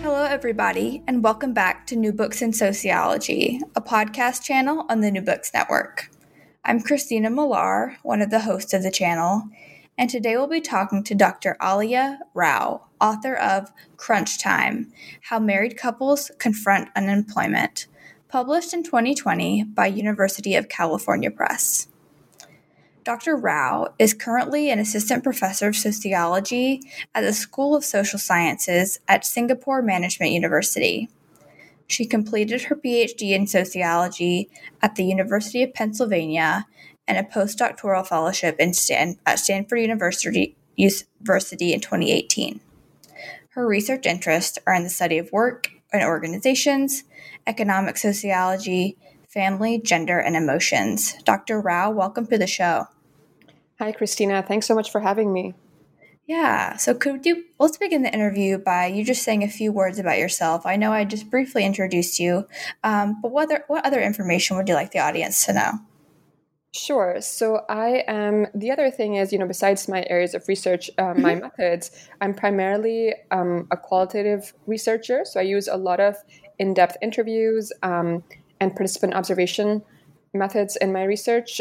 Hello, everybody, and welcome back to New Books in Sociology, a podcast channel on the New Books Network. I'm Christina Millar, one of the hosts of the channel, and today we'll be talking to Dr. Alia Rao, author of Crunch Time: How Married Couples Confront Unemployment, published in 2020 by University of California Press. Dr. Rao is currently an assistant professor of sociology at the School of Social Sciences at Singapore Management University. She completed her PhD in sociology at the University of Pennsylvania and a postdoctoral fellowship at Stanford University in 2018. Her research interests are in the study of work and organizations, economic sociology, family, gender, and emotions. Dr. Rao, welcome to the show. Hi, Christina. Thanks so much for having me. Yeah, so let's begin the interview by you just saying a few words about yourself. I know I just briefly introduced you, but what other information would you like the audience to know? Sure. So the other thing is, besides my areas of research, my methods, I'm primarily a qualitative researcher. So I use a lot of in-depth interviews and participant observation methods in my research.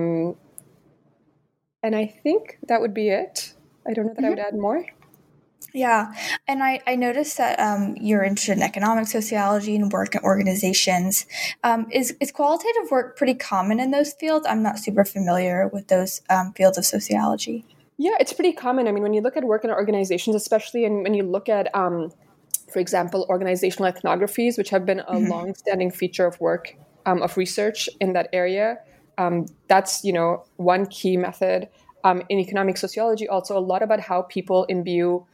And I think that would be it. I don't know that I would add more. Yeah, and I noticed that you're interested in economic sociology and work in organizations. Is qualitative work pretty common in those fields? I'm not super familiar with those fields of sociology. Yeah, it's pretty common. I mean, when you look at work in organizations, especially when you look at, for example, organizational ethnographies, which have been a long-standing feature of work, of research in that area, that's, one key method. In economic sociology, also a lot about how people imbue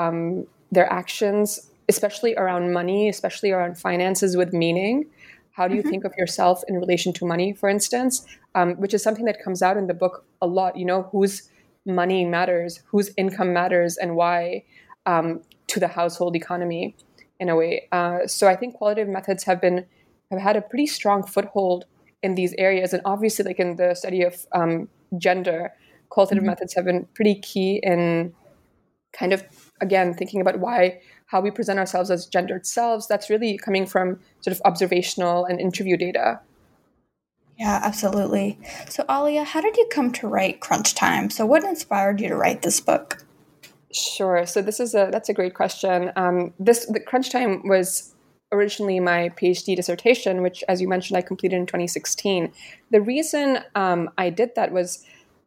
their actions, especially around money, especially around finances, with meaning. How do you think of yourself in relation to money, for instance, which is something that comes out in the book a lot, whose money matters, whose income matters, and why to the household economy in a way. So I think qualitative methods have had a pretty strong foothold in these areas. And obviously, like in the study of gender, qualitative methods have been pretty key in kind of, again, thinking about how we present ourselves as gendered selves. That's really coming from sort of observational and interview data. Yeah, absolutely. So Alia, how did you come to write Crunch Time? So what inspired you to write this book? Sure. So that's a great question. The Crunch Time was originally my PhD dissertation, which, as you mentioned, I completed in 2016. The reason I did that was,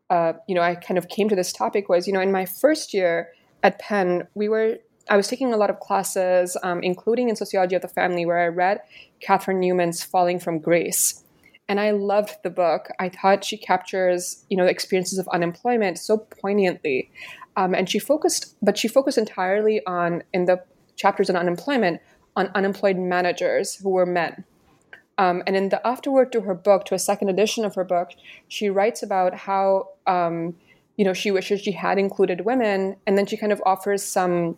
I kind of came to this topic was, in my first year at Penn, I was taking a lot of classes, including in sociology of the family, where I read Catherine Newman's Falling from Grace. And I loved the book. I thought she captures, the experiences of unemployment so poignantly. And she focused entirely in the chapters on unemployment, on unemployed managers who were men. And in the afterword to her book, to a second edition of her book, she writes about how, she wishes she had included women. And then she kind of offers some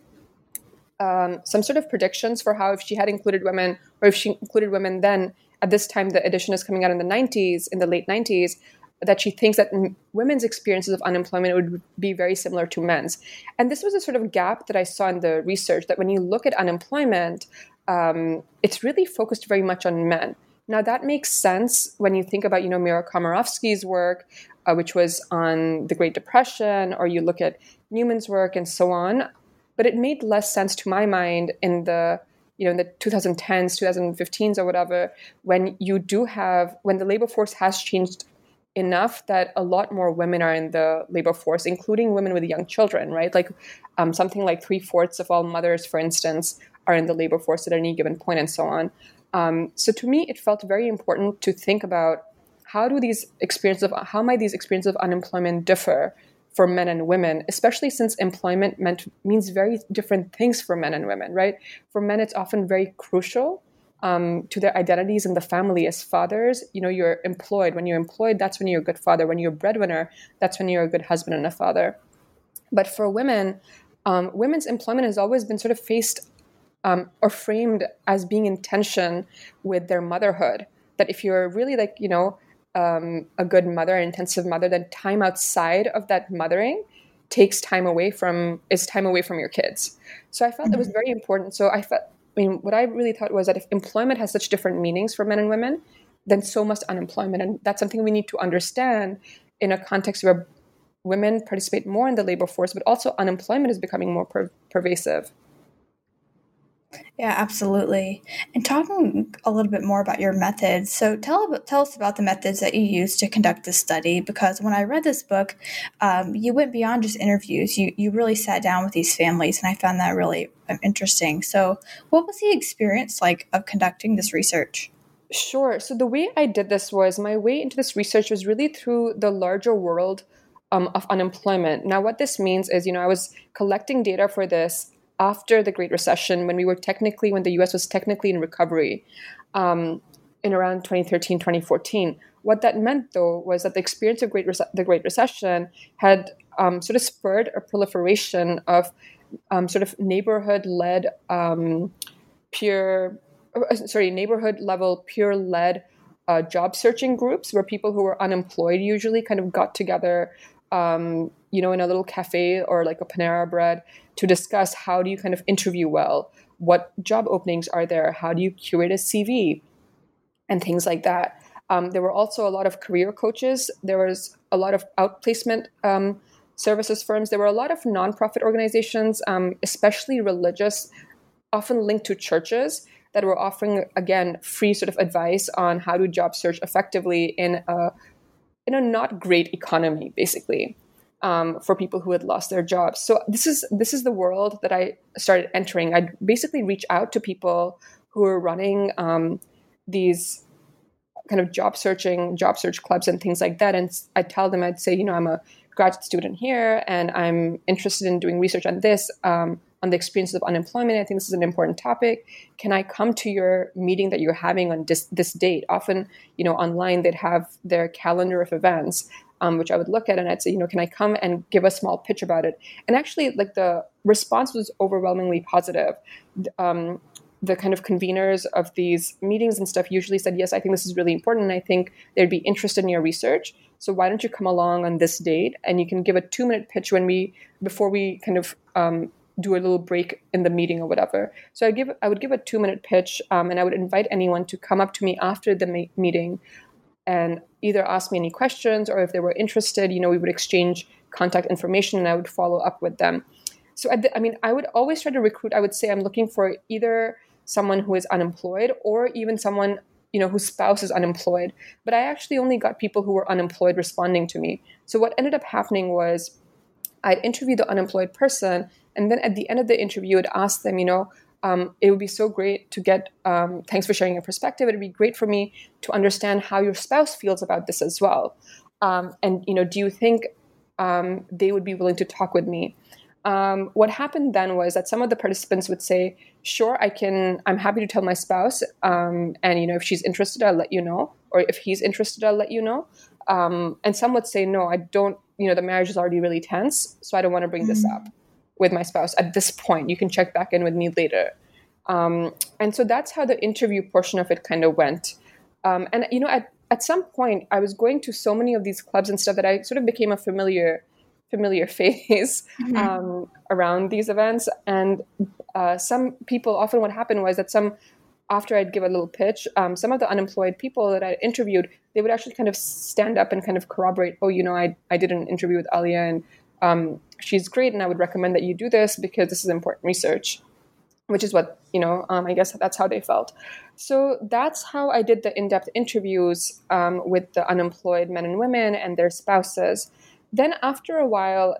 sort of predictions for how if she had included women, or if she included women then, at this time, the edition is coming out in the late 90s, that she thinks that women's experiences of unemployment would be very similar to men's. And this was a sort of gap that I saw in the research, that when you look at unemployment, it's really focused very much on men. Now, that makes sense when you think about, Mira Komarovsky's work, which was on the Great Depression, or you look at Newman's work and so on. But it made less sense to my mind in the 2010s, 2015s or whatever, when the labor force has changed enough that a lot more women are in the labor force, including women with young children, right? Like something like 3/4 of all mothers, for instance, are in the labor force at any given point, and so on. So to me, it felt very important to think about how might these experiences of unemployment differ for men and women, especially since employment means very different things for men and women, right? For men, it's often very crucial to their identities in the family as fathers. You're employed. When you're employed, that's when you're a good father. When you're a breadwinner, that's when you're a good husband and a father. But for women, women's employment has always been sort of faced or framed as being in tension with their motherhood. That if you're really a good mother, an intensive mother, then time outside of that mothering is time away from your kids. So I felt it was very important. So I felt mean, what I really thought was that if employment has such different meanings for men and women, then so must unemployment. And that's something we need to understand in a context where women participate more in the labor force, but also unemployment is becoming more pervasive. Yeah, absolutely. And talking a little bit more about your methods, so tell us about the methods that you use to conduct this study, because when I read this book, you went beyond just interviews. You really sat down with these families, and I found that really interesting. So what was the experience like of conducting this research? Sure. So the way I did this was my way into this research was really through the larger world of unemployment. Now, what this means is, I was collecting data for this after the Great Recession, when the U.S. was technically in recovery in around 2013, 2014. What that meant, though, was that the experience of the Great Recession had sort of spurred a proliferation of sort of neighborhood-led neighborhood-level peer-led job searching groups, where people who were unemployed usually kind of got together, in a little cafe or like a Panera Bread to discuss how do you kind of interview well, what job openings are there, how do you curate a CV, and things like that. There were also a lot of career coaches. There was a lot of outplacement services firms. There were a lot of nonprofit organizations, especially religious, often linked to churches, that were offering, again, free sort of advice on how to job search effectively in a not great economy, basically, for people who had lost their jobs. So this is the world that I started entering. I'd basically reach out to people who were running these kind of job search clubs and things like that. And I'd say, I'm a graduate student here, and I'm interested in doing research on this, on the experiences of unemployment. I think this is an important topic. Can I come to your meeting that you're having on this date? Often, online they'd have their calendar of events, which I would look at, and I'd say, can I come and give a small pitch about it? And actually, like, the response was overwhelmingly positive. The kind of conveners of these meetings and stuff usually said, yes, I think this is really important, and I think they'd be interested in your research. So why don't you come along on this date, and you can give a 2-minute pitch before we kind of do a little break in the meeting or whatever. So I would give a 2-minute pitch, and I would invite anyone to come up to me after the meeting and either ask me any questions, or if they were interested, we would exchange contact information, and I would follow up with them. So I would always try to recruit. I would say I'm looking for either someone who is unemployed or even someone, whose spouse is unemployed. But I actually only got people who were unemployed responding to me. So what ended up happening was I'd interview the unemployed person, and then at the end of the interview, I'd ask them, it would be so great to get, thanks for sharing your perspective. It would be great for me to understand how your spouse feels about this as well. And, do you think they would be willing to talk with me? What happened then was that some of the participants would say, sure, I'm happy to tell my spouse. And, if she's interested, I'll let you know. Or if he's interested, I'll let you know. And some would say, no, I don't, the marriage is already really tense, so I don't want to bring this up with my spouse at this point. You can check back in with me later. And so that's how the interview portion of it kind of went. And, at some point, I was going to so many of these clubs and stuff that I sort of became a familiar face around these events. And some people, often what happened was that after I'd give a little pitch, some of the unemployed people that I interviewed, they would actually kind of stand up and kind of corroborate, I did an interview with Alia, and she's great, and I would recommend that you do this because this is important research, which is what, I guess that's how they felt. So that's how I did the in-depth interviews with the unemployed men and women and their spouses. Then after a while,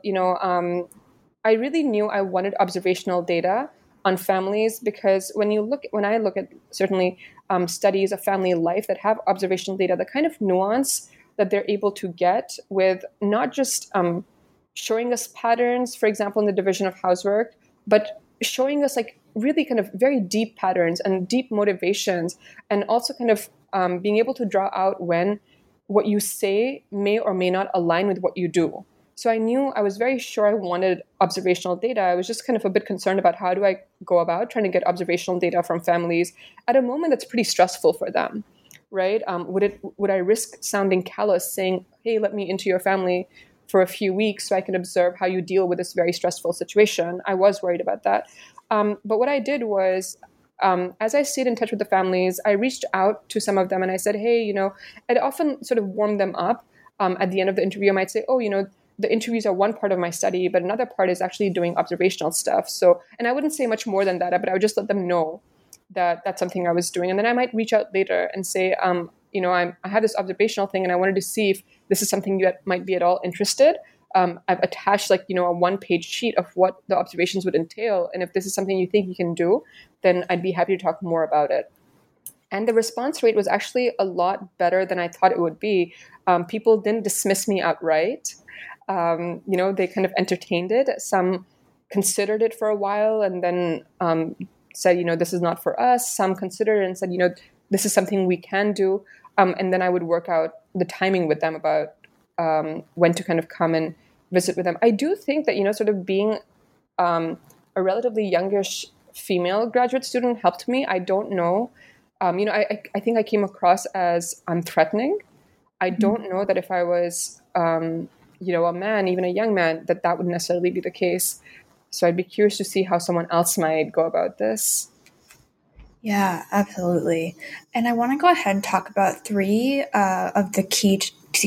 I really knew I wanted observational data on families, because when I look at certainly studies of family life that have observational data, the kind of nuance that they're able to get with not just showing us patterns, for example, in the division of housework, but showing us like really kind of very deep patterns and deep motivations, and also kind of being able to draw out when what you say may or may not align with what you do. So I was very sure I wanted observational data. I was just kind of a bit concerned about how do I go about trying to get observational data from families at a moment that's pretty stressful for them, right? Would I risk sounding callous, saying, hey, let me into your family for a few weeks so I can observe how you deal with this very stressful situation? I was worried about that. But what I did was As I stayed in touch with the families, I reached out to some of them and I said, hey, I'd often sort of warm them up. At the end of the interview, I might say, oh, the interviews are one part of my study, but another part is actually doing observational stuff. So, and I wouldn't say much more than that, but I would just let them know that that's something I was doing. And then I might reach out later and say, I have this observational thing and I wanted to see if this is something you might be at all interested. I've attached a 1-page sheet of what the observations would entail. And if this is something you think you can do, then I'd be happy to talk more about it. And the response rate was actually a lot better than I thought it would be. People didn't dismiss me outright. They kind of entertained it. Some considered it for a while and then said, this is not for us. Some considered it and said, this is something we can do. And then I would work out the timing with them about when to kind of come and visit with them. I do think that, sort of being a relatively youngish female graduate student helped me. I don't know. I think I came across as unthreatening. I don't know that if I was, a man, even a young man, that would necessarily be the case. So I'd be curious to see how someone else might go about this. Yeah, absolutely. And I want to go ahead and talk about 3 of the key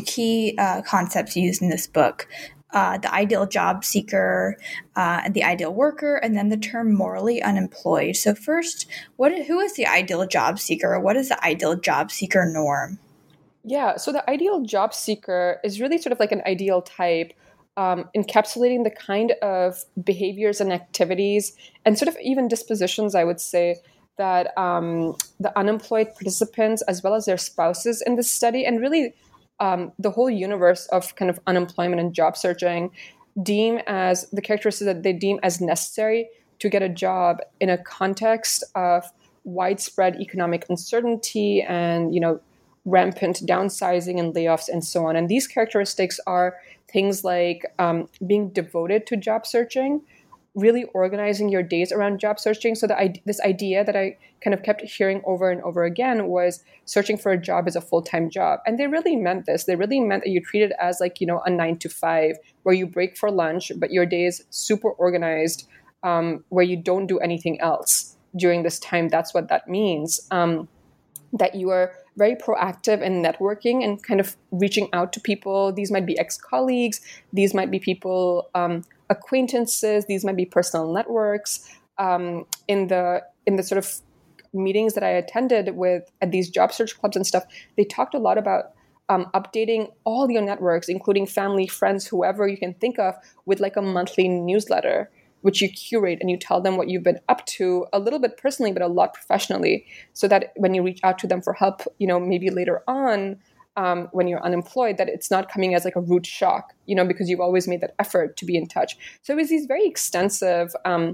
concepts used in this book. The ideal job seeker, the ideal worker, and then the term morally unemployed. So first, who is the ideal job seeker, or what is the ideal job seeker norm? Yeah, so the ideal job seeker is really sort of like an ideal type, encapsulating the kind of behaviors and activities and sort of even dispositions, I would say, that the unemployed participants, as well as their spouses in this study, and really the whole universe of kind of unemployment and job searching, deem as the characteristics that they deem as necessary to get a job in a context of widespread economic uncertainty and, rampant downsizing and layoffs and so on. And these characteristics are things like being devoted to job searching, really organizing your days around job searching. So this idea that I kind of kept hearing over and over again was searching for a job is a full-time job. And they really meant this. They really meant that you treat it as a 9-to-5 where you break for lunch, but your day is super organized, where you don't do anything else during this time. That's what that means. That you are very proactive in networking and kind of reaching out to people. These might be ex-colleagues. These might be people, acquaintances. These might be personal networks. In the sort of meetings that I attended at these job search clubs and stuff, they talked a lot about updating all your networks, including family, friends, whoever you can think of, with a monthly newsletter, which you curate and you tell them what you've been up to, a little bit personally, but a lot professionally, so that when you reach out to them for help, maybe later on, when you're unemployed, that it's not coming as a rude shock, because you've always made that effort to be in touch. So it was these very extensive,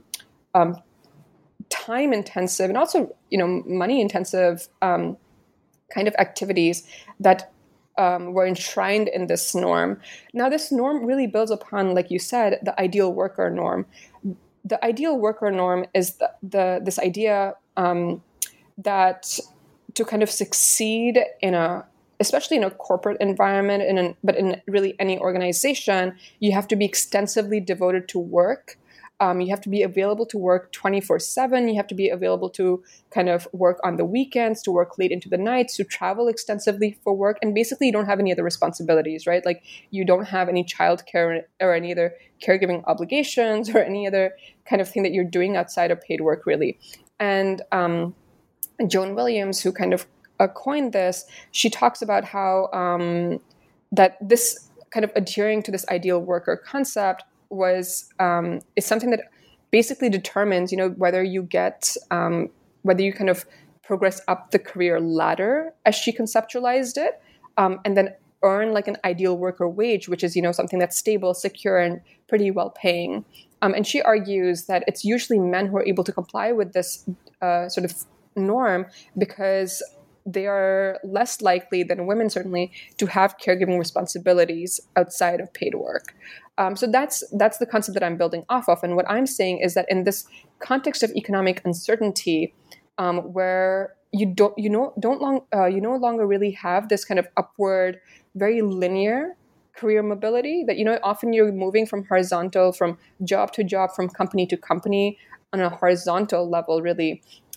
time-intensive, and also, money-intensive kind of activities that were enshrined in this norm. Now, this norm really builds upon, like you said, the ideal worker norm. The ideal worker norm is this idea that to kind of succeed especially in a corporate environment, but in really any organization, you have to be extensively devoted to work. You have to be available to work 24/7. You have to be available to kind of work on the weekends, to work late into the nights, to travel extensively for work. And basically, you don't have any other responsibilities, right? You don't have any childcare or any other caregiving obligations or any other kind of thing that you're doing outside of paid work, really. And Joan Williams, who kind of coined this, she talks about how that this kind of adhering to this ideal worker concept is something that basically determines, whether you kind of progress up the career ladder, as she conceptualized it, and then earn an ideal worker wage, which is, something that's stable, secure, and pretty well paying. And she argues that it's usually men who are able to comply with this sort of norm because they are less likely than women, certainly, to have caregiving responsibilities outside of paid work. So that's the concept that I'm building off of. And what I'm saying is that in this context of economic uncertainty, where you no longer really have this kind of upward, very linear career mobility, that often you're moving from horizontal, from job to job, from company to company on a horizontal level, really.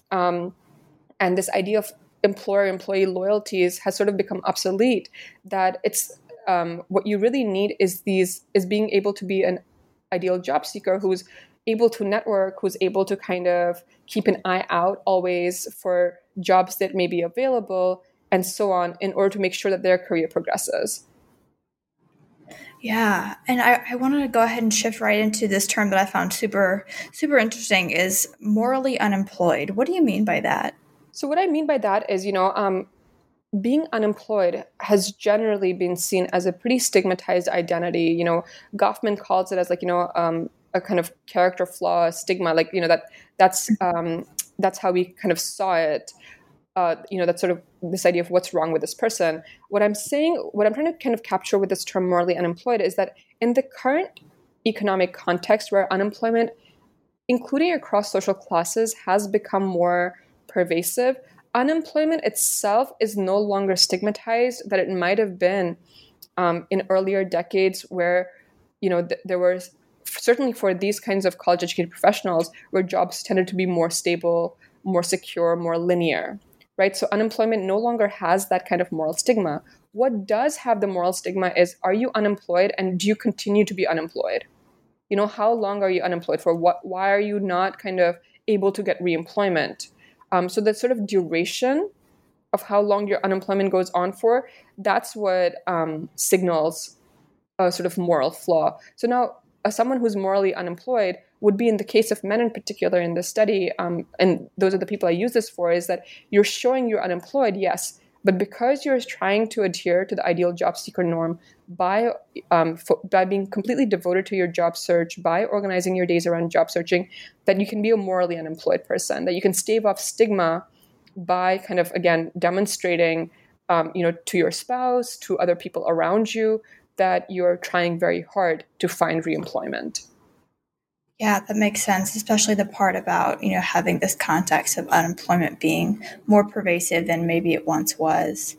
And this idea of employer-employee loyalties has sort of become obsolete, that it's what you really need is being able to be an ideal job seeker who's able to network, who's able to kind of keep an eye out always for jobs that may be available and so on, in order to make sure that their career progresses. Yeah, and I wanted to go ahead and shift right into this term that I found super, super interesting, is morally unemployed. What do you mean by that? So what I mean by that is, being unemployed has generally been seen as a pretty stigmatized identity. Goffman calls it as a kind of character flaw, stigma, that's how we kind of saw it. That's sort of this idea of what's wrong with this person. What I'm trying to kind of capture with this term morally unemployed is that in the current economic context where unemployment, including across social classes, has become more pervasive, unemployment itself is no longer stigmatized that it might have been in earlier decades where, there were certainly for these kinds of college educated professionals where jobs tended to be more stable, more secure, more linear, right? So unemployment no longer has that kind of moral stigma. What does have the moral stigma is, are you unemployed and do you continue to be unemployed? How long are you unemployed for? Why are you not kind of able to get reemployment? So the sort of duration of how long your unemployment goes on for, that's what signals a sort of moral flaw. So now someone who's morally unemployed would be, in the case of men in particular in this study, and those are the people I use this for, is that you're showing you're unemployed, yes, but because you're trying to adhere to the ideal job seeker norm by being completely devoted to your job search, by organizing your days around job searching, that you can be a morally unemployed person, that you can stave off stigma by kind of, again, demonstrating, to your spouse, to other people around you, that you're trying very hard to find reemployment. Yeah, that makes sense, especially the part about, having this context of unemployment being more pervasive than maybe it once was.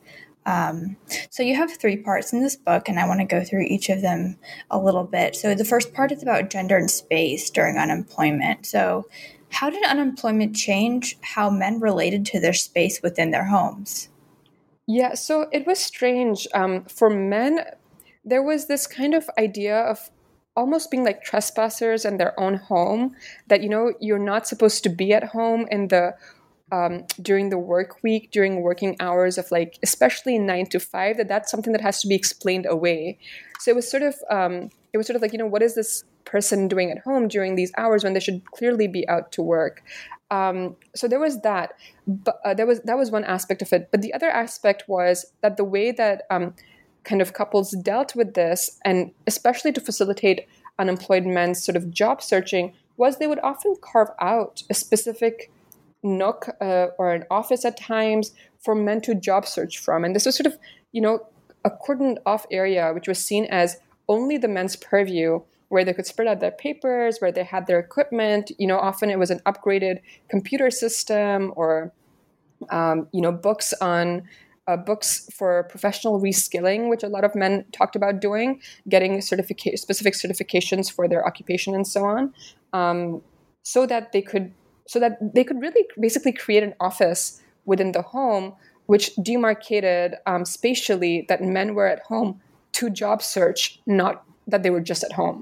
So you have 3 parts in this book, and I want to go through each of them a little bit. So the first part is about gender and space during unemployment. So how did unemployment change how men related to their space within their homes? Yeah, so it was strange. For men, there was this kind of idea of almost being like trespassers in their own home, that, you're not supposed to be at home in the during the work week, during working hours of especially 9 to 5, that's something that has to be explained away. So it was sort of like, what is this person doing at home during these hours when they should clearly be out to work? So there was that, but that was one aspect of it. But the other aspect was that the way that kind of couples dealt with this, and especially to facilitate unemployed men's sort of job searching, was they would often carve out a specific nook or an office at times for men to job search from. And this was sort of, a cordoned off area, which was seen as only the men's purview, where they could spread out their papers, where they had their equipment. Often it was an upgraded computer system, or, books for professional reskilling, which a lot of men talked about doing, getting specific certifications for their occupation and so on, so that they could really basically create an office within the home, which demarcated spatially that men were at home to job search, not that they were just at home.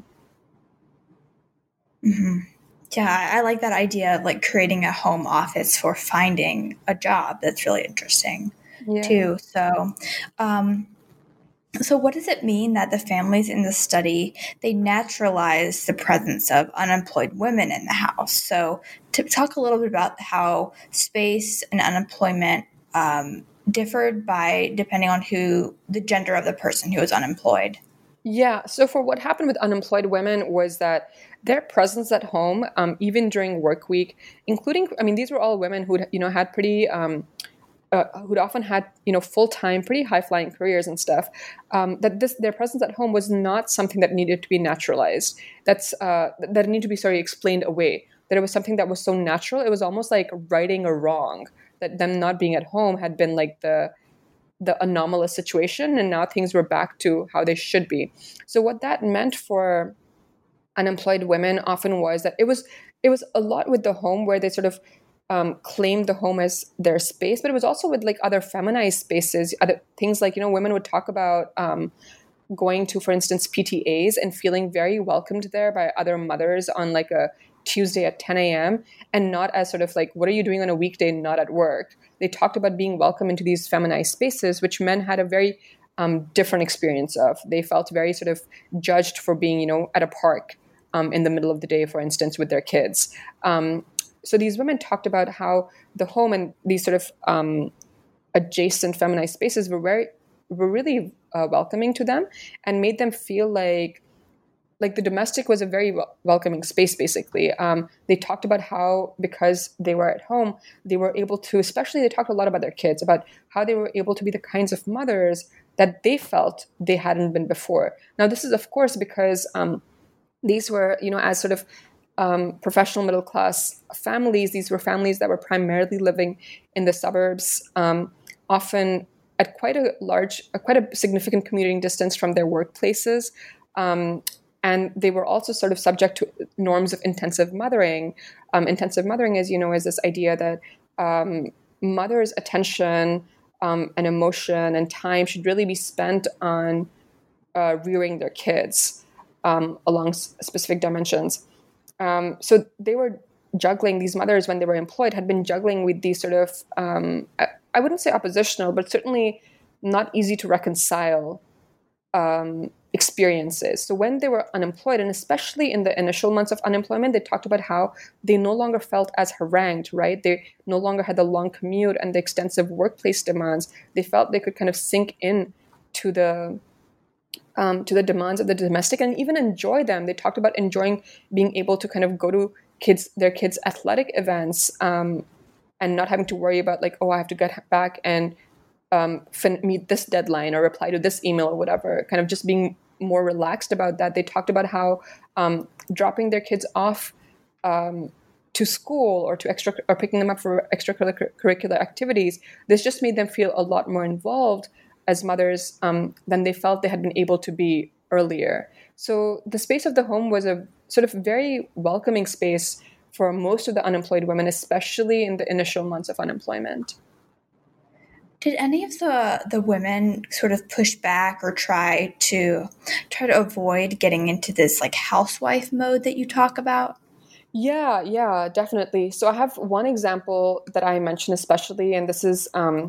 Mm-hmm. Yeah, I like that idea of creating a home office for finding a job. That's really interesting, too. So, so what does it mean that the families in the study, they naturalize the presence of unemployed women in the house? So to talk a little bit about how space and unemployment differed depending on the gender of the person who was unemployed. Yeah. So for what happened with unemployed women was that their presence at home, even during work week, including, these were all women who had pretty who'd often had full-time, pretty high-flying careers and stuff, their presence at home was not something that needed to be naturalized. That needed to be explained away. That it was something that was so natural. It was almost like righting a wrong, that them not being at home had been like the anomalous situation, and now things were back to how they should be. So what that meant for unemployed women often was that it was a lot with the home, where they sort of claimed the home as their space, but it was also with like other feminized spaces, other things like, women would talk about going to, for instance, PTAs and feeling very welcomed there by other mothers on like a Tuesday at 10 a.m. and not as sort of like, what are you doing on a weekday, not at work? They talked about being welcome into these feminized spaces, which men had a very different experience of. They felt very sort of judged for being, at a park in the middle of the day, for instance, with their kids. So these women talked about how the home and these sort of adjacent feminized spaces were really welcoming to them and made them feel like the domestic was a very welcoming space, basically. They talked about how, because they were at home, they were able to, especially they talked a lot about their kids, about how they were able to be the kinds of mothers that they felt they hadn't been before. Now, this is, of course, because these were, as sort of professional middle class families, these were families that were primarily living in the suburbs, often at quite a significant commuting distance from their workplaces. And they were also sort of subject to norms of intensive mothering. Intensive mothering, as you know, is this idea that mothers' attention and emotion and time should really be spent on rearing their kids along specific dimensions. So they were juggling, these mothers, when they were employed, had been juggling with these sort of, I wouldn't say oppositional, but certainly not easy to reconcile experiences. So when they were unemployed, and especially in the initial months of unemployment, they talked about how they no longer felt as harangued, right? They no longer had the long commute and the extensive workplace demands. They felt they could kind of sink in to the demands of the domestic and even enjoy them. They talked about enjoying being able to kind of go to their kids' athletic events and not having to worry about like, oh, I have to get back and meet this deadline or reply to this email or whatever, kind of just being more relaxed about that. They talked about how dropping their kids off to school or or picking them up for extracurricular activities, this just made them feel a lot more involved as mothers than they felt they had been able to be earlier. So the space of the home was a sort of very welcoming space for most of the unemployed women, especially in the initial months of unemployment. Did any of the women sort of push back or try to avoid getting into this like housewife mode that you talk about? Yeah, definitely. So I have one example that I mentioned especially, and this is one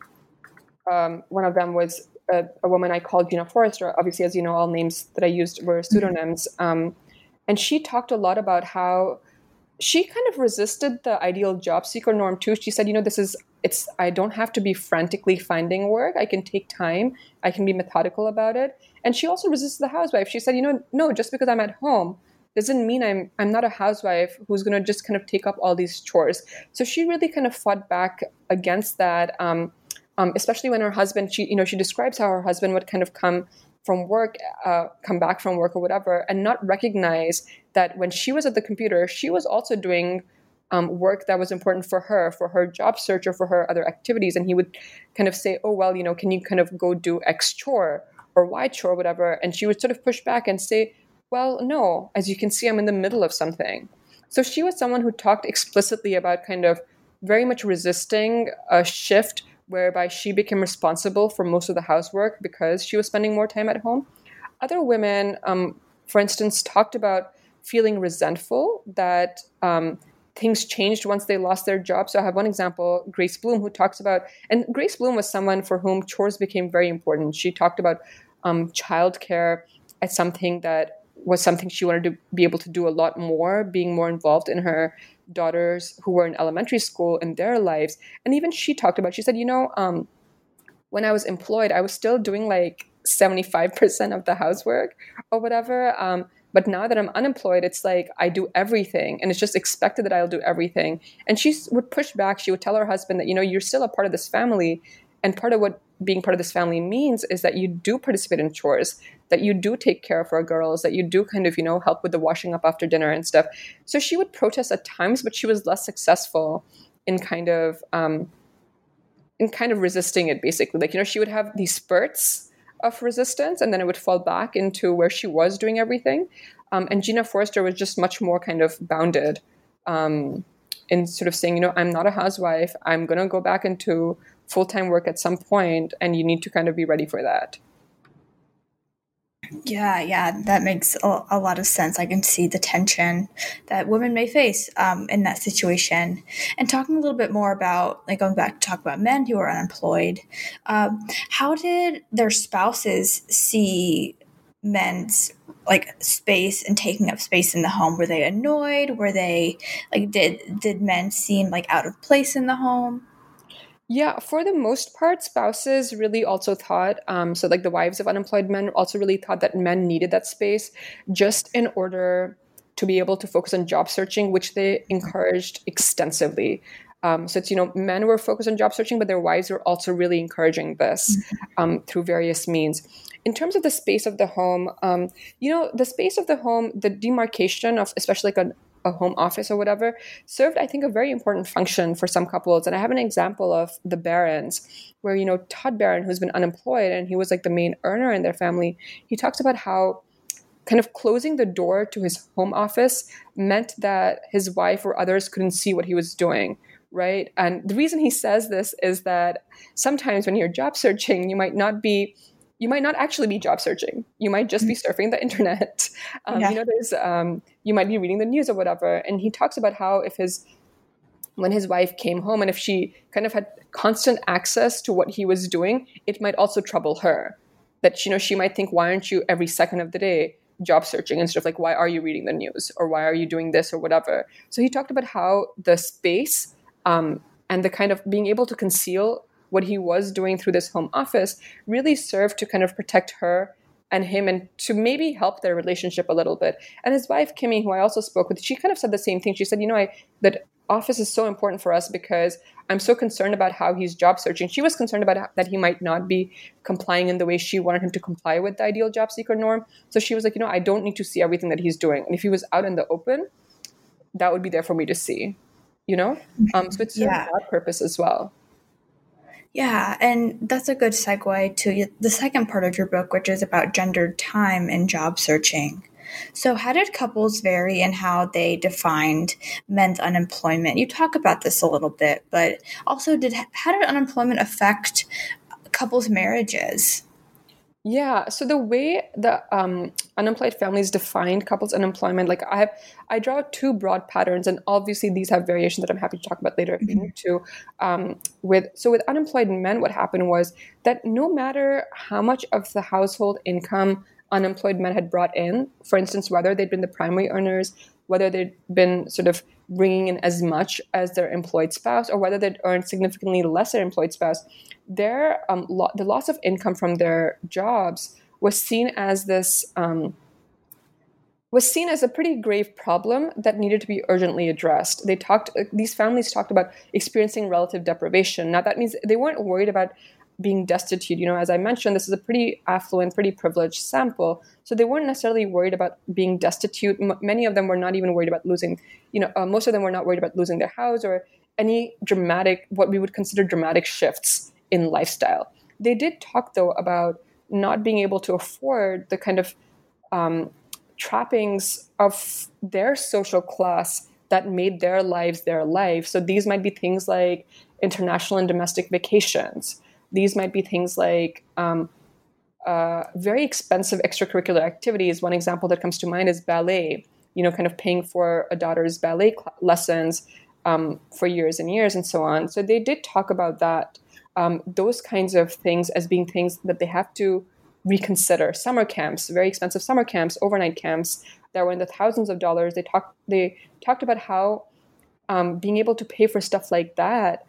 of them was a woman I called Gina Forrester. Obviously, as you know, all names that I used were pseudonyms. And she talked a lot about how she kind of resisted the ideal job seeker norm too. She said, I don't have to be frantically finding work. I can take time. I can be methodical about it. And she also resisted the housewife. She said, no, just because I'm at home doesn't mean I'm not a housewife who's going to just kind of take up all these chores. So she really kind of fought back against that, especially when her husband, she describes how her husband would kind of come back from work or whatever, and not recognize that when she was at the computer, she was also doing work that was important for her job search or for her other activities. And he would kind of say, oh, well, can you kind of go do X chore or Y chore or whatever? And she would sort of push back and say, well, no, as you can see, I'm in the middle of something. So she was someone who talked explicitly about kind of very much resisting a shift whereby she became responsible for most of the housework because she was spending more time at home. Other women, for instance, talked about feeling resentful that things changed once they lost their job. So I have one example, Grace Bloom, who talks about, and Grace Bloom was someone for whom chores became very important. She talked about childcare as something that was something she wanted to be able to do a lot more, being more involved in her daughters who were in elementary school in their lives. And even she talked about, she said, when I was employed, I was still doing like 75% of the housework or whatever. But now that I'm unemployed, it's like I do everything and it's just expected that I'll do everything. And she would push back. She would tell her husband that, you're still a part of this family. And part of what being part of this family means is that you do participate in chores, that you do take care of our girls, that you do kind of, help with the washing up after dinner and stuff. So she would protest at times, but she was less successful in kind of resisting it, basically. Like, she would have these spurts of resistance and then it would fall back into where she was doing everything. And Gina Forrester was just much more kind of bounded in sort of saying, I'm not a housewife. I'm going to go back into full-time work at some point, and you need to kind of be ready for that. Yeah, that makes a lot of sense. I can see the tension that women may face in that situation. And talking a little bit more about, like, going back to talk about men who are unemployed, how did their spouses see men's space and taking up space in the home? Were they annoyed? Were they did men seem out of place in the home? Yeah, for the most part, spouses really also thought, so like the wives of unemployed men also really thought that men needed that space just in order to be able to focus on job searching, which they encouraged extensively. So it's, men were focused on job searching, but their wives were also really encouraging this through various means. In terms of the space of the home, the space of the home, the demarcation of especially a home office or whatever, served, I think, a very important function for some couples. And I have an example of the Barons, where, Todd Barron, who's been unemployed and he was like the main earner in their family, he talks about how kind of closing the door to his home office meant that his wife or others couldn't see what he was doing, right? And the reason he says this is that sometimes when you're job searching, you might not actually be job searching. You might just be surfing the internet. You might be reading the news or whatever. And he talks about how when his wife came home and if she kind of had constant access to what he was doing, it might also trouble her. That, she might think, why aren't you every second of the day job searching, instead of like, why are you reading the news, or why are you doing this or whatever? So he talked about how the space and the kind of being able to conceal what he was doing through this home office really served to kind of protect her and him and to maybe help their relationship a little bit. And his wife, Kimmy, who I also spoke with, she kind of said the same thing. She said, that office is so important for us because I'm so concerned about how he's job searching. She was concerned about that he might not be complying in the way she wanted him to comply with the ideal job seeker norm. So she was like, I don't need to see everything that he's doing. And if he was out in the open, that would be there for me to see, So it served that purpose as well. Yeah, and that's a good segue to the second part of your book, which is about gendered time in job searching. So how did couples vary in how they defined men's unemployment? You talk about this a little bit, but also how did unemployment affect couples' marriages? Yeah, so the way the unemployed families defined couples' unemployment, I draw two broad patterns, and obviously these have variations that I'm happy to talk about later if we need to. With unemployed men, what happened was that no matter how much of the household income unemployed men had brought in, for instance, whether they'd been the primary earners, whether they'd been sort of bringing in as much as their employed spouse, or whether they'd earned significantly less than employed spouse, the loss of income from their jobs was seen as a pretty grave problem that needed to be urgently addressed. These families talked about experiencing relative deprivation. Now that means they weren't worried about being destitute. As I mentioned, this is a pretty affluent, pretty privileged sample. So they weren't necessarily worried about being destitute. Many of them were not even worried about losing, most of them were not worried about losing their house or any what we would consider dramatic shifts in lifestyle. They did talk, though, about not being able to afford the kind of trappings of their social class that made their lives their life. So these might be things like international and domestic vacations. These might be things like very expensive extracurricular activities. One example that comes to mind is ballet, kind of paying for a daughter's ballet lessons for years and years and so on. So they did talk about that, those kinds of things as being things that they have to reconsider. Summer camps, very expensive summer camps, overnight camps that were in the thousands of dollars. They talked about how being able to pay for stuff like that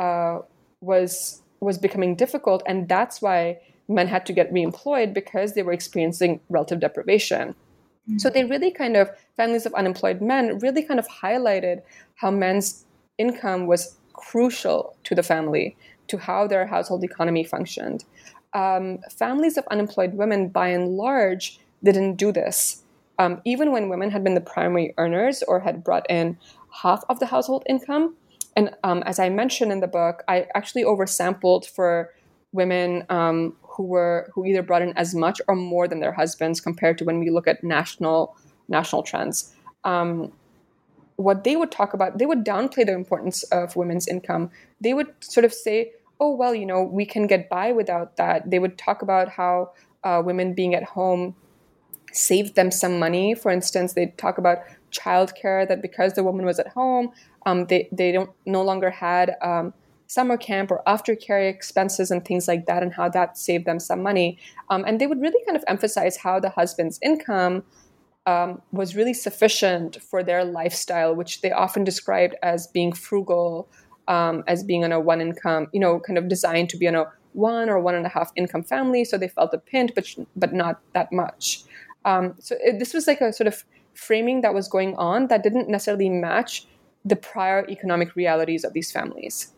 was becoming difficult, and that's why men had to get reemployed because they were experiencing relative deprivation. Mm-hmm. So families of unemployed men really kind of highlighted how men's income was crucial to the family, to how their household economy functioned. Families of unemployed women, by and large, didn't do this. Even when women had been the primary earners or had brought in half of the household income. And as I mentioned in the book, I actually oversampled for women who either brought in as much or more than their husbands compared to when we look at national trends. what they would talk about, they would downplay the importance of women's income. They would sort of say, oh, well, we can get by without that. They would talk about how women being at home saved them some money. For instance, they'd talk about childcare, that because the woman was at home, they don't no longer had summer camp or aftercare expenses and things like that, and how that saved them some money. And they would really kind of emphasize how the husband's income was really sufficient for their lifestyle, which they often described as being frugal, as being on a one income, kind of designed to be on a 1.5 income family. So they felt a pinch, but not that much. This was like a sort of framing that was going on that didn't necessarily match the prior economic realities of these families.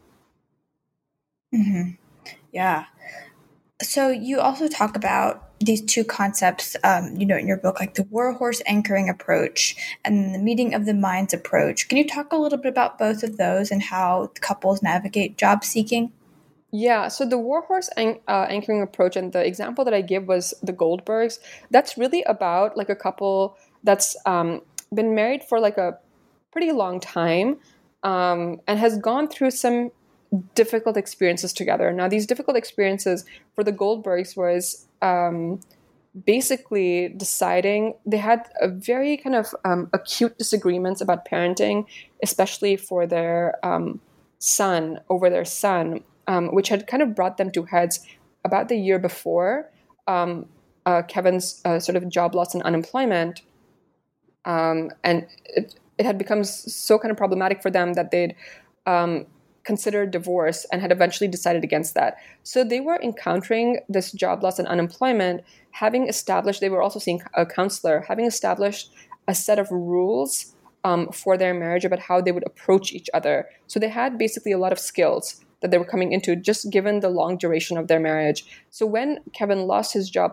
Mm-hmm. Yeah. So you also talk about these two concepts, in your book, like the warhorse anchoring approach and the meeting of the minds approach. Can you talk a little bit about both of those and how couples navigate job seeking? Yeah, so the warhorse anchoring approach, and the example that I give was the Goldbergs. That's really about like a couple that's been married for like a pretty long time and has gone through some difficult experiences together. Now, these difficult experiences for the Goldbergs was basically deciding, they had a very kind of acute disagreements about parenting, especially for their son, which had kind of brought them to heads about the year before Kevin's sort of job loss and unemployment. And it had become so kind of problematic for them that they'd considered divorce and had eventually decided against that. So they were encountering this job loss and unemployment, they were also seeing a counselor, having established a set of rules for their marriage about how they would approach each other. So they had basically a lot of skills that they were coming into, just given the long duration of their marriage. So when Kevin lost his job,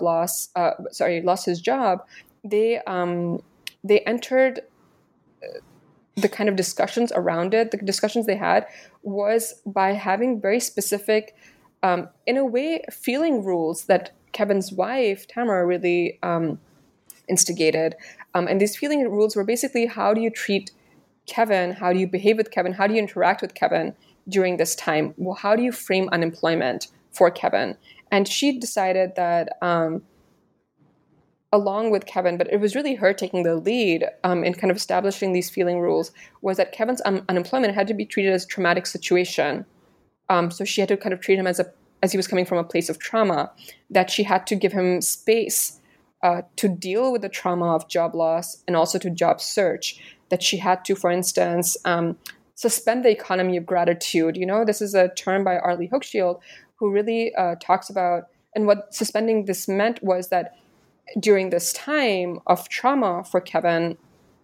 they entered the kind of discussions around it. The discussions they had was by having very specific, in a way, feeling rules that Kevin's wife, Tamara, really instigated. And these feeling rules were basically, how do you treat Kevin? How do you behave with Kevin? How do you interact with Kevin during this time? Well, how do you frame unemployment for Kevin? And she decided that along with Kevin, but it was really her taking the lead in kind of establishing these feeling rules, was that Kevin's unemployment had to be treated as a traumatic situation. So she had to kind of treat him as he was coming from a place of trauma, that she had to give him space to deal with the trauma of job loss and also to job search, that she had to, for instance, suspend the economy of gratitude. This is a term by Arlie Hochschild, who really talks about, and what suspending this meant was that during this time of trauma for Kevin,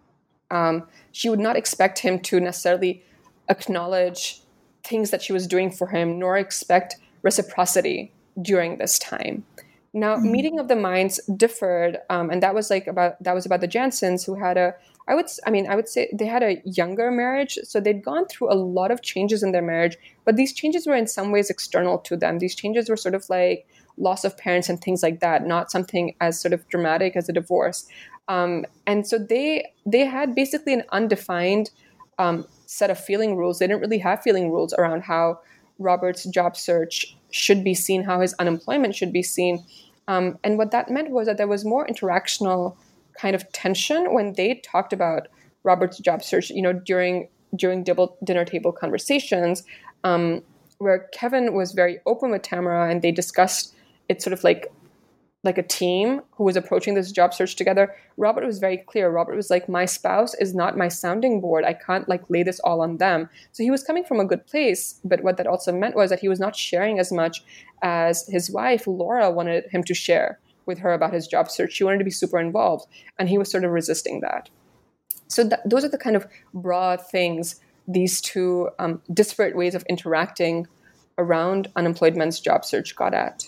she would not expect him to necessarily acknowledge things that she was doing for him, nor expect reciprocity during this time. Now, meeting of the minds differed, and that was about the Jansons, who had I would say they had a younger marriage, so they'd gone through a lot of changes in their marriage, but these changes were in some ways external to them. These changes were sort of like loss of parents and things like that, not something as sort of dramatic as a divorce. And so they had basically an undefined set of feeling rules. They didn't really have feeling rules around how Robert's job search should be seen, how his unemployment should be seen. And what that meant was that there was more interactional kind of tension when they talked about Robert's job search, during dinner table conversations, where Kevin was very open with Tamara and they discussed it sort of like a team who was approaching this job search together. Robert was very clear. Robert was like, my spouse is not my sounding board. I can't lay this all on them. So he was coming from a good place, but what that also meant was that he was not sharing as much as his wife, Laura, wanted him to share with her about his job search. She wanted to be super involved, and he was sort of resisting that. So those are the kind of broad things, these two disparate ways of interacting around unemployed men's job search got at.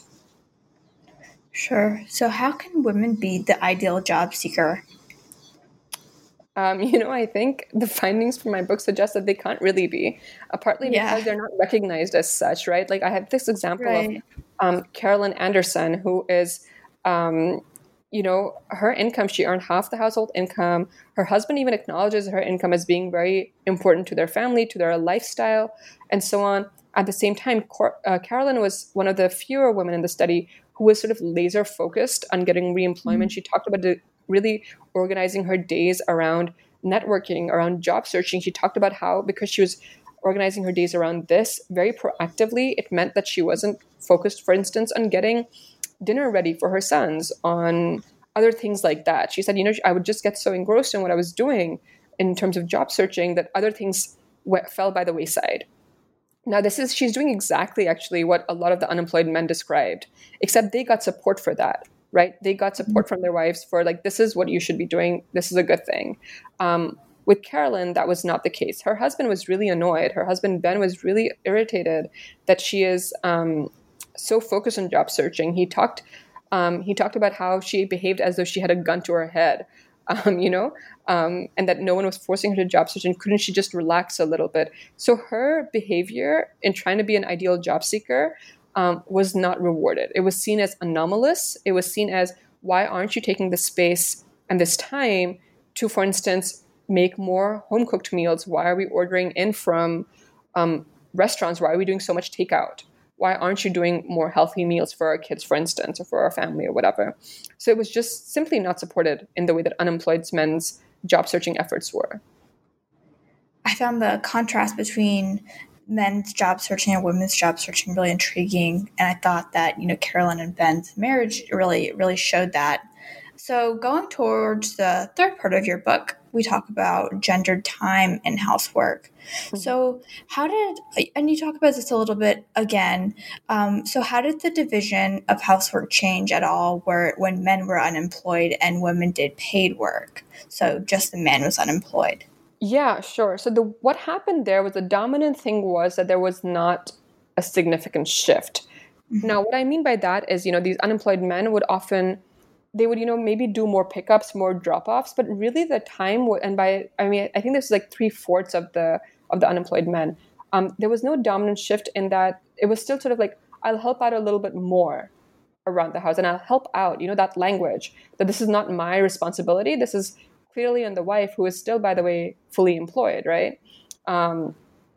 Sure. So how can women be the ideal job seeker? I think the findings from my book suggest that they can't really be, partly because they're not recognized as such, right? Like I have this example of Carolyn Anderson, who is her income, she earned half the household income. Her husband even acknowledges her income as being very important to their family, to their lifestyle, and so on. At the same time, Carolyn was one of the fewer women in the study who was sort of laser focused on getting reemployment. She talked about really organizing her days around networking, around job searching. She talked about how, because she was organizing her days around this very proactively, it meant that she wasn't focused, for instance, on getting dinner ready for her sons, on other things like that. She said, I would just get so engrossed in what I was doing in terms of job searching that other things fell by the wayside. Now, she's doing exactly actually what a lot of the unemployed men described, except they got support for that, right? They got support from their wives for this is what you should be doing. This is a good thing. With Carolyn, that was not the case. Her husband was really annoyed. Her husband, Ben, was really irritated that she is so focused on job searching. He talked about how she behaved as though she had a gun to her head, and that no one was forcing her to job search, and couldn't she just relax a little bit? So her behavior in trying to be an ideal job seeker was not rewarded. It was seen as anomalous. It was seen as, why aren't you taking the space and this time to, for instance, make more home-cooked meals? Why are we ordering in from restaurants? Why are we doing so much takeout? Why aren't you doing more healthy meals for our kids, for instance, or for our family or whatever? So it was just simply not supported in the way that unemployed men's job searching efforts were. I found the contrast between men's job searching and women's job searching really intriguing. And I thought that, Carolyn and Ben's marriage really showed that. So going towards the third part of your book, we talk about gendered time in housework. Mm-hmm. So and you talk about this a little bit again, so how did the division of housework change at all when men were unemployed and women did paid work? So just the man was unemployed. Yeah, sure. So what happened there was the dominant thing was that there was not a significant shift. Mm-hmm. Now, what I mean by that is, these unemployed men would often, they would, maybe do more pickups, more drop-offs, but really the time, I think this is 3/4 of the unemployed men. There was no dominant shift in that. It was still sort of I'll help out a little bit more around the house, and I'll help out, that language, that this is not my responsibility. This is clearly on the wife, who is still, by the way, fully employed, right? Or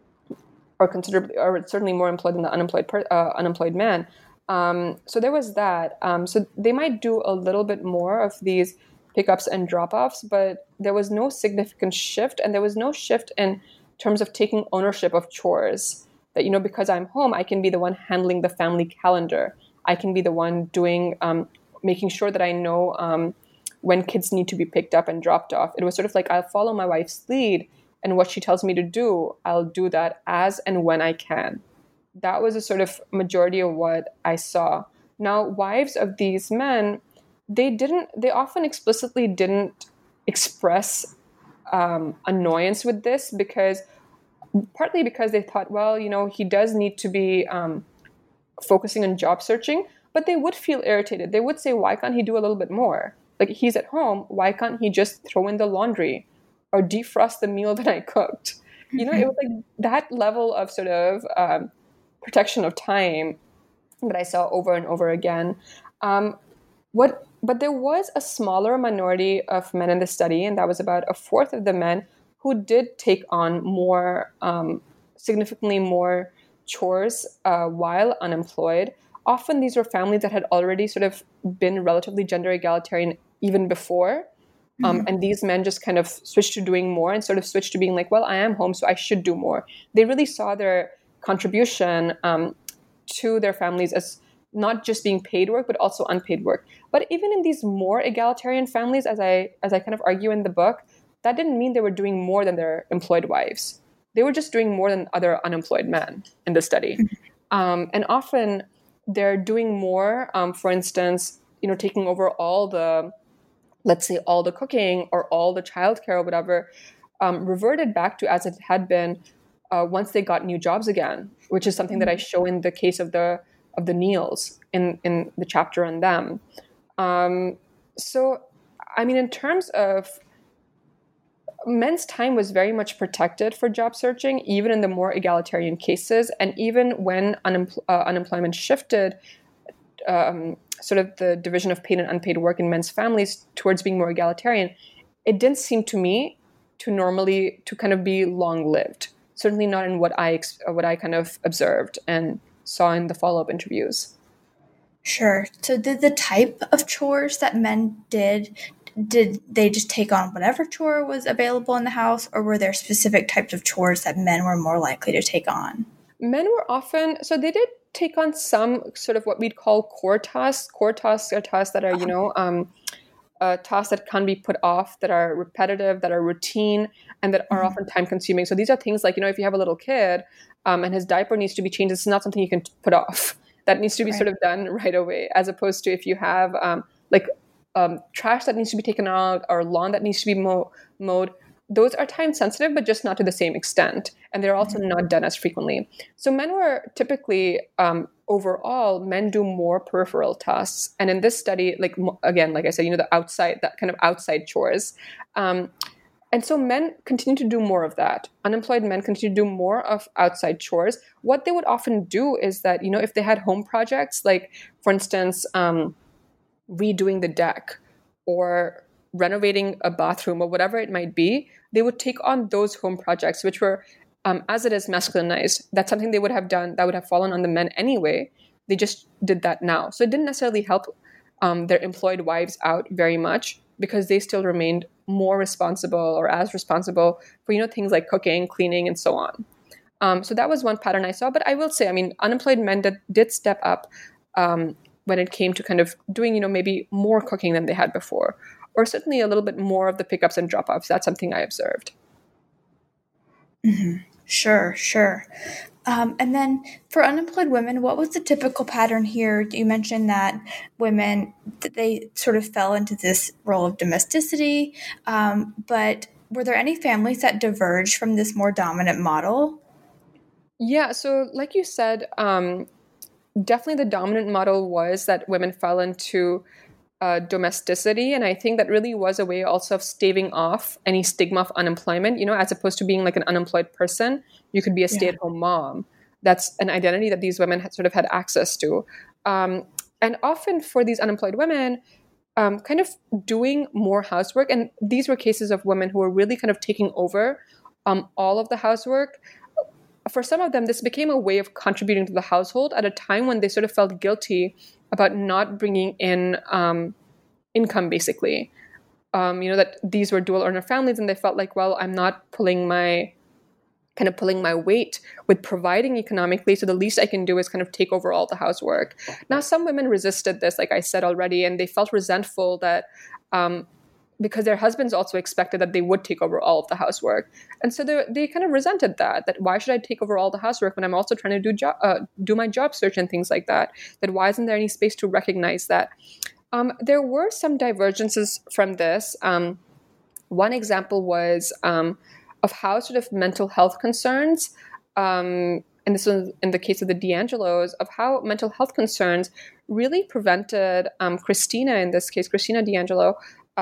certainly more employed than the unemployed man. So there was that. So they might do a little bit more of these pickups and drop-offs, but there was no significant shift, and there was no shift in terms of taking ownership of chores. That, because I'm home, I can be the one handling the family calendar. I can be the one doing, making sure that I know when kids need to be picked up and dropped off. It was sort of I'll follow my wife's lead, and what she tells me to do, I'll do that as and when I can. That was a sort of majority of what I saw. Now, wives of these men, they often explicitly didn't express annoyance with this, partly because they thought, well, he does need to be focusing on job searching, but they would feel irritated. They would say, why can't he do a little bit more? He's at home, why can't he just throw in the laundry or defrost the meal that I cooked? It was that level of sort of protection of time that I saw over and over again. But there was a smaller minority of men in the study, and that was about 1/4 of the men who did take on more, significantly more chores while unemployed. Often these were families that had already sort of been relatively gender egalitarian even before. And these men just kind of switched to doing more and sort of switched to being well, I am home, so I should do more. They really saw their contribution to their families as not just being paid work, but also unpaid work. But even in these more egalitarian families, as I kind of argue in the book, that didn't mean they were doing more than their employed wives. They were just doing more than other unemployed men in the study. And often they're doing more, for instance, taking over all the cooking or all the childcare or whatever, reverted back to as it had been once they got new jobs again, which is something that I show in the case of the Neils in the chapter on them. So, in terms of men's time was very much protected for job searching, even in the more egalitarian cases, and even when unemployment shifted sort of the division of paid and unpaid work in men's families towards being more egalitarian, it didn't seem to me to kind of be long-lived. Certainly not in what I kind of observed and saw in the follow-up interviews. Sure. So did the type of chores that men did they just take on whatever chore was available in the house, or were there specific types of chores that men were more likely to take on? Men were often, so they did take on some sort of what we'd call core tasks. Core tasks are tasks that are, tasks that can be put off, that are repetitive, that are routine, and that are often time consuming. So these are things like, if you have a little kid and his diaper needs to be changed, it's not something you can put off. That needs to be sort of done right away, as opposed to if you have trash that needs to be taken out or lawn that needs to be mowed. Those are time sensitive, but just not to the same extent. And they're also not done as frequently. So men were typically, overall, men do more peripheral tasks. And in this study, like I said, that kind of outside chores. And so men continue to do more of that. Unemployed men continue to do more of outside chores. What they would often do is that, if they had home projects, like, for instance, redoing the deck or renovating a bathroom or whatever it might be, they would take on those home projects, which were, as it is, masculinized. That's something they would have done that would have fallen on the men anyway. They just did that now. So it didn't necessarily help their employed wives out very much, because they still remained more responsible or as responsible for, things like cooking, cleaning, and so on. So that was one pattern I saw. But I will say, unemployed men did step up when it came to kind of doing, maybe more cooking than they had before, or certainly a little bit more of the pickups and drop-offs. That's something I observed. Mm-hmm. Sure. And then for unemployed women, what was the typical pattern here? You mentioned that women, they sort of fell into this role of domesticity, but were there any families that diverged from this more dominant model? Yeah, so like you said, definitely the dominant model was that women fell into domesticity. And I think that really was a way also of staving off any stigma of unemployment, as opposed to being like an unemployed person. You could be a stay-at-home mom. That's an identity that these women had access to. And often for these unemployed women, kind of doing more housework. And these were cases of women who were really kind of taking over all of the housework. For some of them, this became a way of contributing to the household at a time when they sort of felt guilty about not bringing in income, basically. That these were dual earner families, and they felt like, well, I'm not pulling my weight with providing economically, so the least I can do is kind of take over all the housework. Now, some women resisted this, like I said already, and they felt resentful that because their husbands also expected that they would take over all of the housework. And so they kind of resented that why should I take over all the housework when I'm also trying to do my job search and things like that? That why isn't there any space to recognize that? There were some divergences from this. One example was of how sort of mental health concerns, and this was in the case of the D'Angelos, of how mental health concerns really prevented Christina D'Angelo,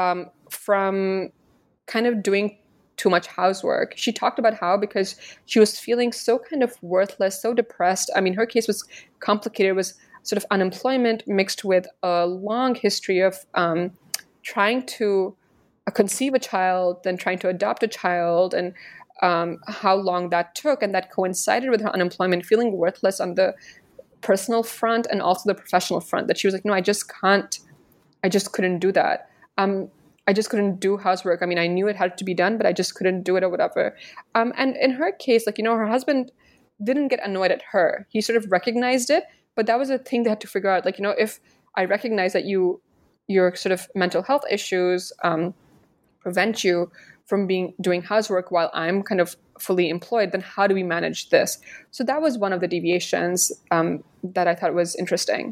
from kind of doing too much housework. She talked about how, because she was feeling so kind of worthless, so depressed. Her case was complicated. It was sort of unemployment mixed with a long history of trying to conceive a child, then trying to adopt a child, and how long that took. And that coincided with her unemployment, feeling worthless on the personal front and also the professional front, that she was like, no, I just couldn't do that. I just couldn't do housework. I knew it had to be done, but I just couldn't do it or whatever. And in her case, her husband didn't get annoyed at her. He sort of recognized it, but that was a thing they had to figure out. If I recognize that your sort of mental health issues prevent you from doing housework while I'm kind of fully employed, then how do we manage this? So that was one of the deviations that I thought was interesting.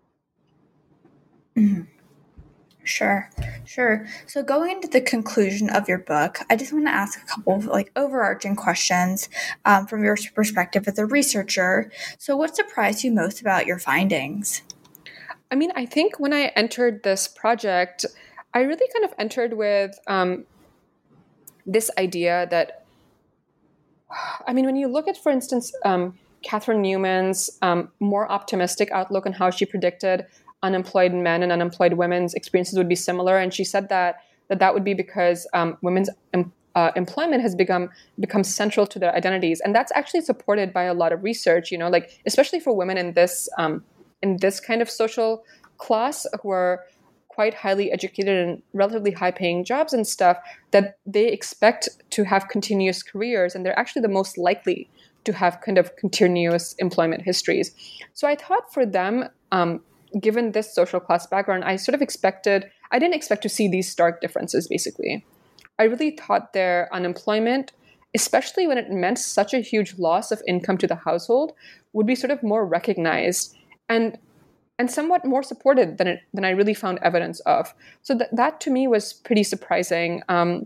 Mm-hmm. Sure. So going into the conclusion of your book, I just want to ask a couple of overarching questions from your perspective as a researcher. So what surprised you most about your findings? I think when I entered this project, I really kind of entered with this idea that, when you look at, for instance, Catherine Newman's more optimistic outlook on how she predicted unemployed men and unemployed women's experiences would be similar. And she said that would be because women's employment has become central to their identities. And that's actually supported by a lot of research, like especially for women in this kind of social class who are quite highly educated and relatively high paying jobs and stuff, that they expect to have continuous careers, and they're actually the most likely to have kind of continuous employment histories. So I thought for them, given this social class background, I didn't expect to see these stark differences, basically. I really thought their unemployment, especially when it meant such a huge loss of income to the household, would be sort of more recognized and somewhat more supported than I really found evidence of. So that to me was pretty surprising.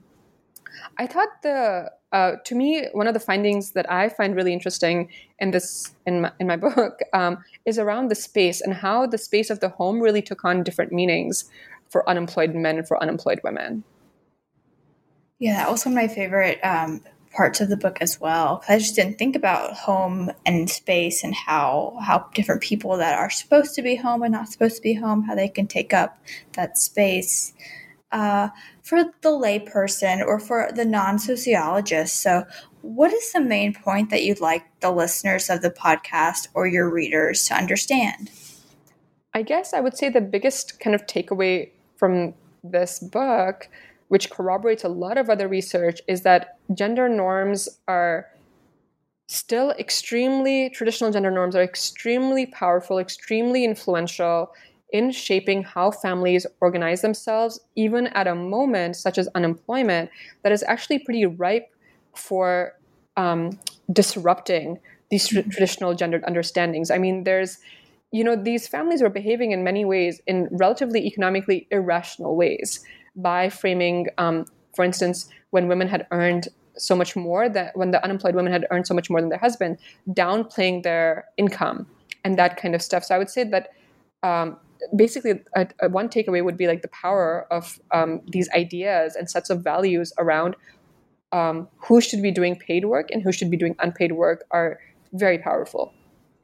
I thought to me, one of the findings that I find really interesting in my book is around the space and how the space of the home really took on different meanings for unemployed men and for unemployed women. Yeah, that was one of my favorite parts of the book as well. I just didn't think about home and space and how different people that are supposed to be home and not supposed to be home, how they can take up that space. For the layperson or for the non-sociologist. So what is the main point that you'd like the listeners of the podcast or your readers to understand? I guess I would say the biggest kind of takeaway from this book, which corroborates a lot of other research, is that gender norms are still traditional gender norms are extremely powerful, extremely influential in shaping how families organize themselves, even at a moment such as unemployment, that is actually pretty ripe for disrupting these traditional gendered understandings. I mean, these families are behaving in many ways in relatively economically irrational ways by framing, for instance, when women had earned so much more, when the unemployed women had earned so much more than their husband, downplaying their income and that kind of stuff. So I would say that basically, one takeaway would be like the power of these ideas and sets of values around who should be doing paid work and who should be doing unpaid work are very powerful.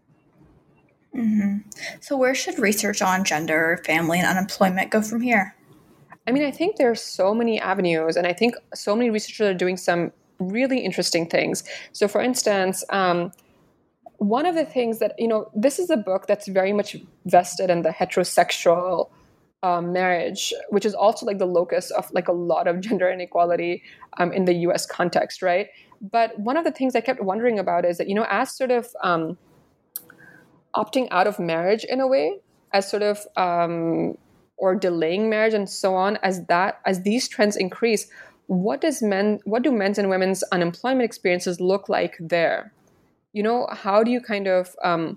Mm-hmm. So where should research on gender, family, and unemployment go from here? I mean, I think there are so many avenues, and I think so many researchers are doing some really interesting things. So for instance, one of the things that, this is a book that's very much vested in the heterosexual marriage, which is also like the locus of like a lot of gender inequality in the US context, right? But one of the things I kept wondering about is that, as sort of opting out of marriage in a way, as sort of, or delaying marriage and so on, as these trends increase, what do men's and women's unemployment experiences look like there? How do you kind of,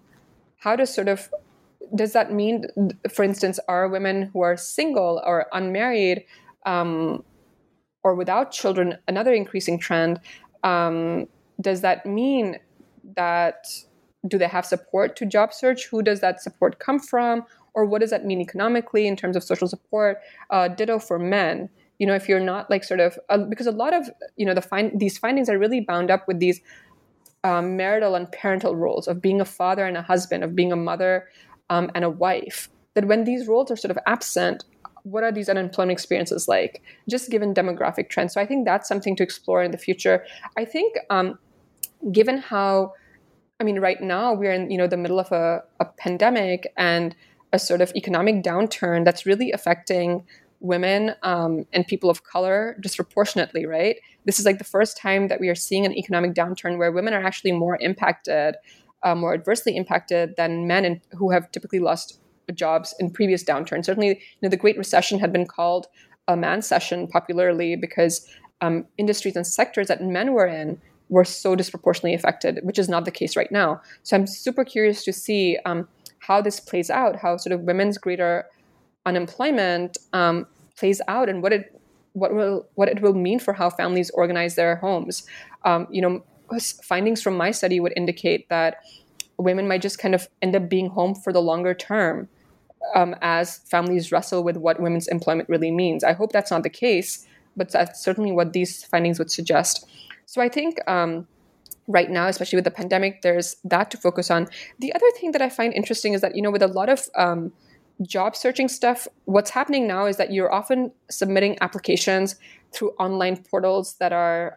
does that mean, for instance, are women who are single or unmarried or without children another increasing trend? Does that mean that, do they have support to job search? Who does that support come from? Or what does that mean economically in terms of social support? Ditto for men. If you're not like sort of, because a lot of, these findings are really bound up with these marital and parental roles of being a father and a husband, of being a mother and a wife, that when these roles are sort of absent, what are these unemployment experiences like, just given demographic trends? So I think that's something to explore in the future. I think given how, right now we're in, the middle of a pandemic and a sort of economic downturn that's really affecting women and people of color disproportionately, right? This is like the first time that we are seeing an economic downturn where women are actually more impacted, more adversely impacted than men who have typically lost jobs in previous downturns. Certainly, the Great Recession had been called a man session popularly because industries and sectors that men were in were so disproportionately affected, which is not the case right now. So I'm super curious to see how this plays out, how sort of women's greater unemployment plays out, and what it will mean for how families organize their homes. Findings from my study would indicate that women might just kind of end up being home for the longer term as families wrestle with what women's employment really means. I hope that's not the case, but that's certainly what these findings would suggest. So I think right now, especially with the pandemic, there's that to focus on. The other thing that I find interesting is that, with a lot of job searching stuff, what's happening now is that you're often submitting applications through online portals that are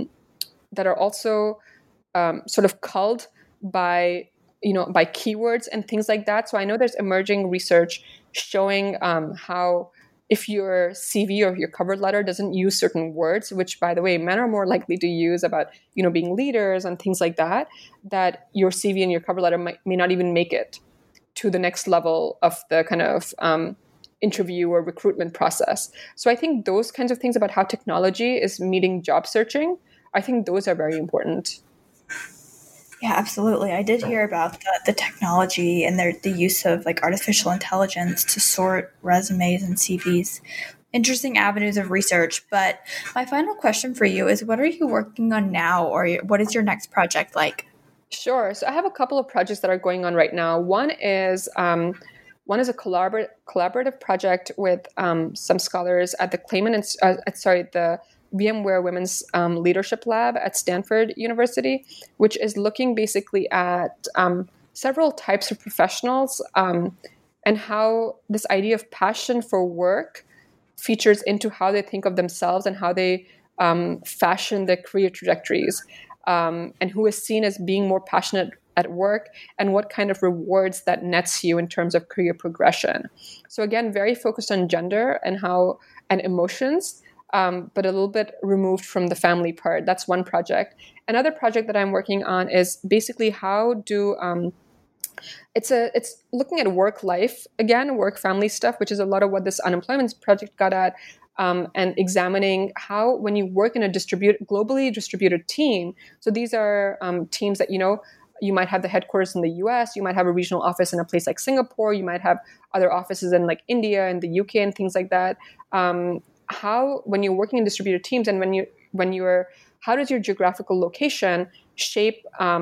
also sort of culled by by keywords and things like that. So I know there's emerging research showing how if your CV or your cover letter doesn't use certain words, which by the way, men are more likely to use about being leaders and things like that, that your CV and your cover letter may not even make it to the next level of the kind of interview or recruitment process. So I think those kinds of things about how technology is meeting job searching, I think those are very important. Yeah, absolutely. I did hear about the technology and the use of like artificial intelligence to sort resumes and CVs. Interesting avenues of research. But my final question for you is, what are you working on now, or what is your next project like? Sure. So I have a couple of projects that are going on right now. One is a collaborative project with some scholars at the the VMware Women's Leadership Lab at Stanford University, which is looking basically at several types of professionals and how this idea of passion for work features into how they think of themselves and how they fashion their career trajectories, and who is seen as being more passionate at work and what kind of rewards that nets you in terms of career progression. So again, very focused on gender and emotions, but a little bit removed from the family part. That's one project. Another project that I'm working on is basically how do it's looking at work life again, work family stuff, which is a lot of what this unemployment project got at, and examining how when you work in a globally distributed team. So these are teams that you might have the headquarters in the US, you might have a regional office in a place like Singapore, you might have other offices in like India and the UK and things like that. How when you're working in distributed teams and how does your geographical location shape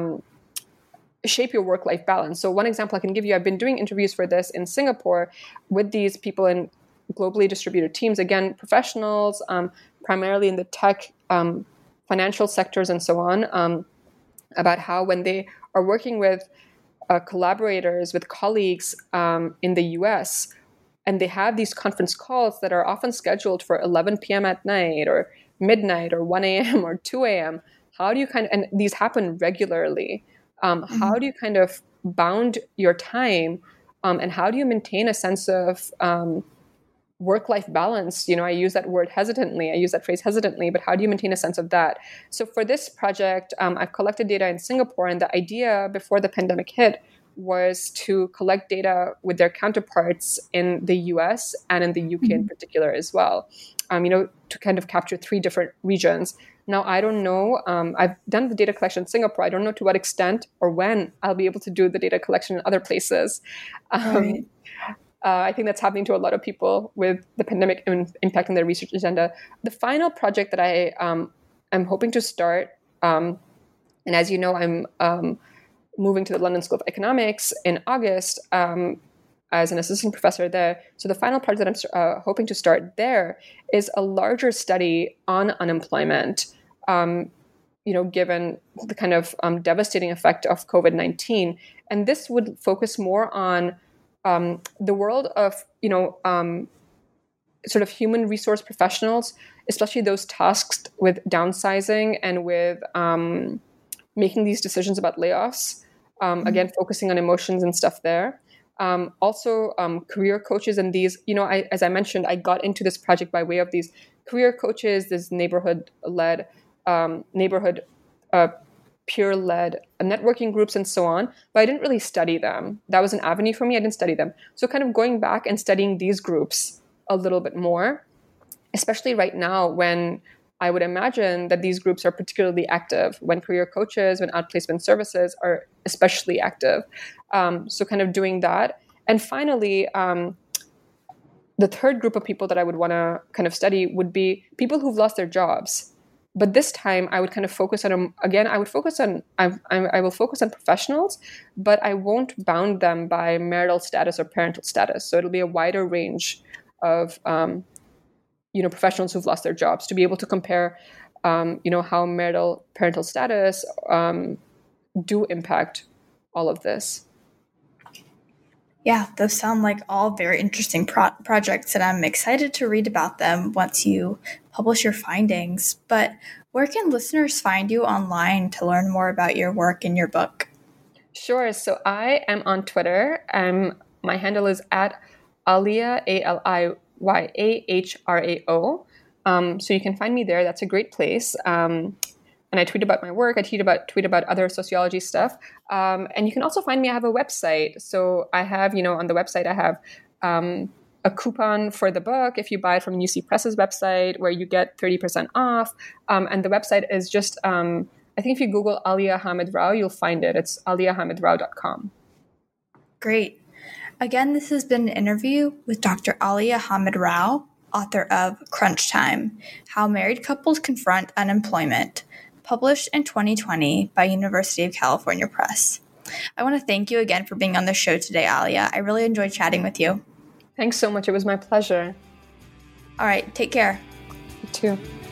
your work-life balance? So one example I can give you, I've been doing interviews for this in Singapore with these people in globally distributed teams, again, professionals, primarily in the tech, financial sectors and so on, about how when they are working with collaborators, with colleagues in the US, and they have these conference calls that are often scheduled for 11 p.m. at night or midnight or 1 a.m. or 2 a.m. How do you and these happen regularly. How do you kind of bound your time and how do you maintain a sense of work-life balance? I use that word hesitantly. I use that phrase hesitantly, but how do you maintain a sense of that? So for this project, I've collected data in Singapore, and the idea before the pandemic hit was to collect data with their counterparts in the US and in the UK in particular as well, to kind of capture 3 different regions. Now, I don't know, I've done the data collection in Singapore. I don't know to what extent or when I'll be able to do the data collection in other places. Right. I think that's happening to a lot of people with the pandemic impacting their research agenda. The final project that I am hoping to start, and as you know, I'm moving to the London School of Economics in August as an assistant professor there. So the final project that I'm hoping to start there is a larger study on unemployment, given the kind of devastating effect of COVID-19. And this would focus more on the world of, sort of human resource professionals, especially those tasked with downsizing and with making these decisions about layoffs. Again, focusing on emotions and stuff there. Also, career coaches and these, as I mentioned, I got into this project by way of these career coaches, this neighborhood-led, peer-led networking groups and so on, but I didn't really study them. That was an avenue for me. I didn't study them. So kind of going back and studying these groups a little bit more, especially right now when I would imagine that these groups are particularly active, when career coaches, when outplacement services are especially active. So kind of doing that. And finally, the third group of people that I would want to kind of study would be people who've lost their jobs. But this time I would kind of focus on, again, I will focus on professionals, but I won't bound them by marital status or parental status. So it'll be a wider range of professionals who've lost their jobs to be able to compare how marital parental status do impact all of this. Yeah, those sound like all very interesting projects, and I'm excited to read about them once you publish your findings. But where can listeners find you online to learn more about your work and your book? Sure. So I am on Twitter. My handle is at Aliyah, ALIYAHRAO. So you can find me there. That's a great place. And I tweet about my work. I tweet about other sociology stuff. And you can also find me. I have a website. So I have, on the website, I have a coupon for the book if you buy it from UC Press's website, where you get 30% off. And the website is just, I think if you Google Aliyah Hamid Rao, you'll find it. It's aliyahhamidrao.com. Great. Again, this has been an interview with Dr. Aliyah Hamid Rao, author of Crunch Time: How Married Couples Confront Unemployment, published in 2020 by University of California Press. I want to thank you again for being on the show today, Aliyah. I really enjoyed chatting with you. Thanks so much. It was my pleasure. All right, take care. You too.